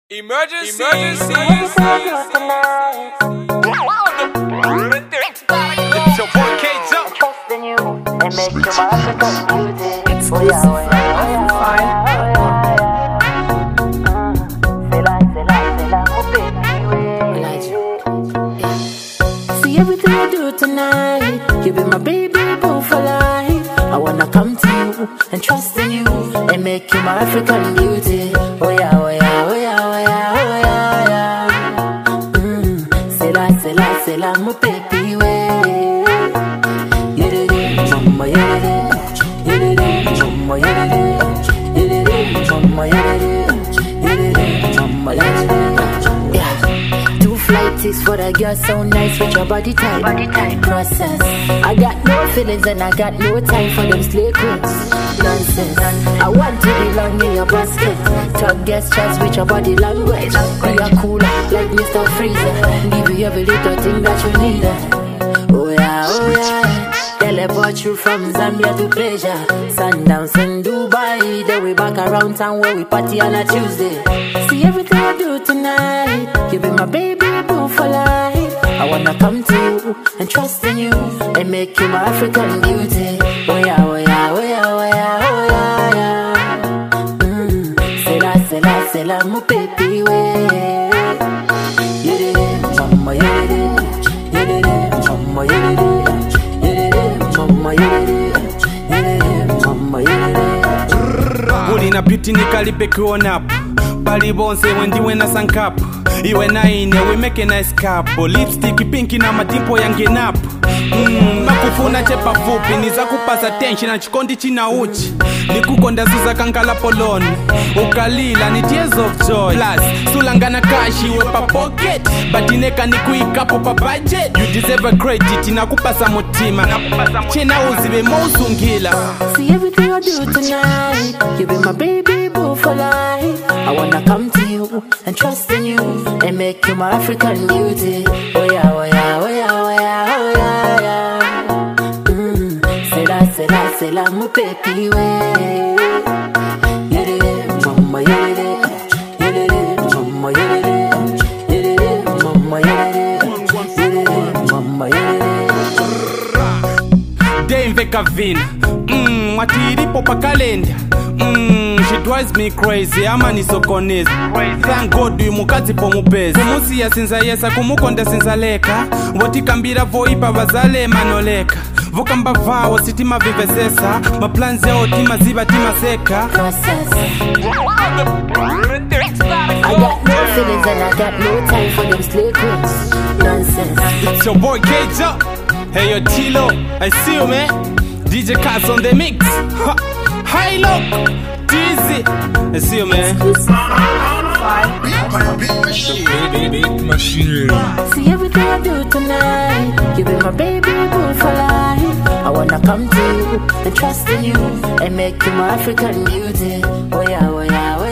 Emergency. It's your boy K-Jump. Trusting you and make you my African beauty. See everything I do tonight. You be my baby boo for life. I wanna come to you and trust in you and make you my African beauty. Oh yeah, oh yeah, oh yeah, oh yeah, oh yeah, yeah. C'est là, mon baby way. You did it, mama, you did it. You did it, mama, you did it. You did it, mama, you did it. You did it, mama, you did it. Yeah. Two flighties for the girl so nice with your body type. Process. I got no feelings and I got no time for them slay queens. Nonsense. I want to belong in your basket. Talk guest chats with your body language. We are cooler like Mr. Freezer. Give you every little thing that you need. Oh yeah, oh yeah. Teleport you from Zambia to pleasure. Sundowns in Dubai. Then we back around town where we party on a Tuesday. See everything I do tonight. You be my baby boo for life. I wanna come to you and trust in you and make you my African beauty. Oh yeah, oh yeah, oh yeah, oh yeah, oh yeah, yeah. C'est là, mon baby way. You did it, mama, you did it. You did it, mama, you did it. You did it, mama, you did it. You did it, mama, you did it. Bulina beauty nikalipe kuonapo Pali bonse wendiwe na sankapo Iwe na ine we make a nice couple. Lipstick pinki na madimpo yangenapo Makufuna chepa fupi niza kupasa tension na chikondi china uchi Nikukonda suza kankala poloni Ukalila ni tears of joy Plus sulangana kashi wepa pocket Batineka nikuikapo pa budget You deserve a credit nakupasa mutima Chena uzibe mousungila. See everything I do tonight. You be my baby boo for life. I wanna come to you and trust in you and make you my African beauty. Oh yeah, oh yeah, oh yeah, oh yeah, oh yeah, yeah. C'est là, mon baby way. You did it, mama, you did it. You did it, mama, you did it. You did it, mama, you did it. You did it, mama, you did it. Dame Vekavin Matiripo pa kalenda She drives me crazy ama nisokoneza. Thank God uyu mukazi po mupezi Kumusiya sinza yesa kumukonda sinza leka Votikambira voipa vazale manoleka Vokamba vawo sitima vivesesa Maplanzi yao tima ziba tima seka. Process. I got no feelings and I got no time for them slay queens. Nonsense. It's your boy K-Jump. Hey yo Tilo, I see you man. DJ Cats on the mix. High low, Dizzy. I see you man. See everything I do tonight. You be my baby boo for life. I wanna come to you and trust in you and make you my African beauty. Oh yeah, oh yeah, oh